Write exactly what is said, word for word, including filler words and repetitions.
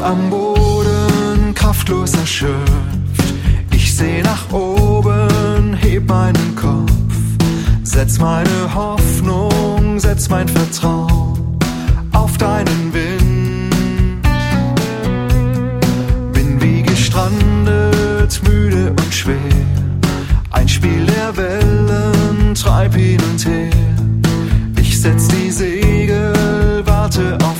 am Boden, kraftlos erschöpft. Ich seh nach oben, heb meinen Kopf, setz meine Hoffnung, setz mein Vertrauen auf deinen Wind. Bin wie gestrandet, müde und schwer, ein Spiel der Wellen, treib hin und her. Ich setz die Segel, warte auf